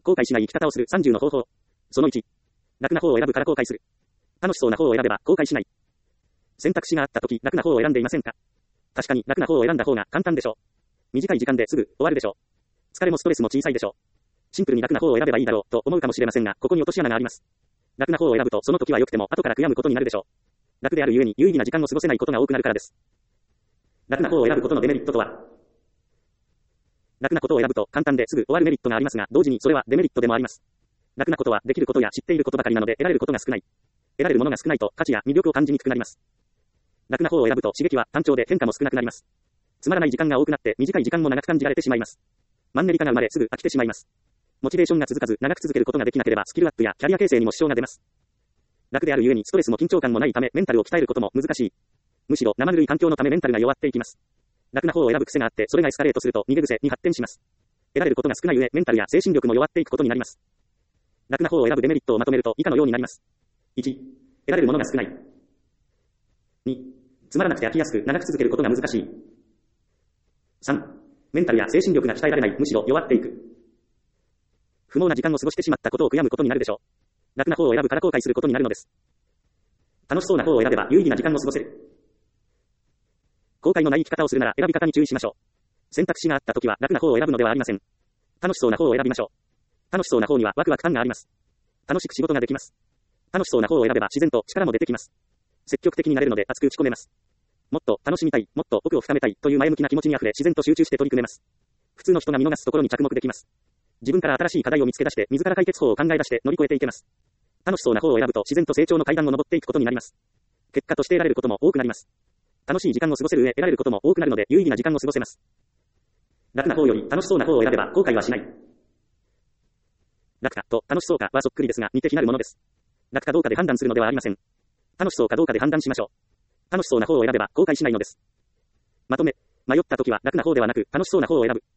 後悔しない生き方をする30の方法。その1。楽な方を選ぶから後悔する。楽しそうな方を選べば後悔しない。選択肢があったとき楽な方を選んでいませんか？確かに楽な方を選んだ方が簡単でしょう。短い時間ですぐ終わるでしょう。疲れもストレスも小さいでしょう。シンプルに楽な方を選べばいいだろうと思うかもしれませんが、ここに落とし穴があります。楽な方を選ぶとその時は良くても後から悔やむことになるでしょう。楽であるゆえに有意義な時間を過ごせないことが多くなるからです。楽な方を選ぶことのデメリットとは？楽なことを選ぶと簡単ですぐ終わるメリットがありますが、同時にそれはデメリットでもあります。楽なことはできることや知っていることばかりなので得られることが少ない。得られるものが少ないと価値や魅力を感じにくくなります。楽な方を選ぶと刺激は単調で変化も少なくなります。つまらない時間が多くなって短い時間も長く感じられてしまいます。マンネリ化が生まれすぐ飽きてしまいます。モチベーションが続かず長く続けることができなければスキルアップやキャリア形成にも支障が出ます。楽であるゆえにストレスも緊張感もないためメンタルを鍛えることも難しい。むしろ生ぬるい環境のためメンタルが弱っていきます。楽な方を選ぶ癖があってそれがエスカレートすると逃げ癖に発展します。得られることが少ない上メンタルや精神力も弱っていくことになります。楽な方を選ぶデメリットをまとめると以下のようになります。1、得られるものが少ない。2、つまらなくて飽きやすく長く続けることが難しい。3、メンタルや精神力が鍛えられない、むしろ弱っていく。不毛な時間を過ごしてしまったことを悔やむことになるでしょう。楽な方を選ぶから後悔することになるのです。楽しそうな方を選べば有意義な時間を過ごせる。後悔のない生き方をするなら選び方に注意しましょう。選択肢があったときは楽な方を選ぶのではありません。楽しそうな方を選びましょう。楽しそうな方にはワクワク感があります。楽しく仕事ができます。楽しそうな方を選べば自然と力も出てきます。積極的になれるので熱く打ち込めます。もっと楽しみたい、もっと奥を深めたいという前向きな気持ちに溢れ自然と集中して取り組めます。普通の人が見逃すところに着目できます。自分から新しい課題を見つけ出して自ら解決法を考え出して乗り越えていけます。楽しそうな方を選ぶと自然と成長の階段を登っていくことになります。結果として得られることも多くなります。楽しい時間を過ごせる上得られることも多くなるので有意義な時間を過ごせます。楽な方より楽しそうな方を選べば後悔はしない。楽かと楽しそうかはそっくりですが似て非なるものです。楽かどうかで判断するのではありません。楽しそうかどうかで判断しましょう。楽しそうな方を選べば後悔しないのです。まとめ、迷った時は楽な方ではなく楽しそうな方を選ぶ。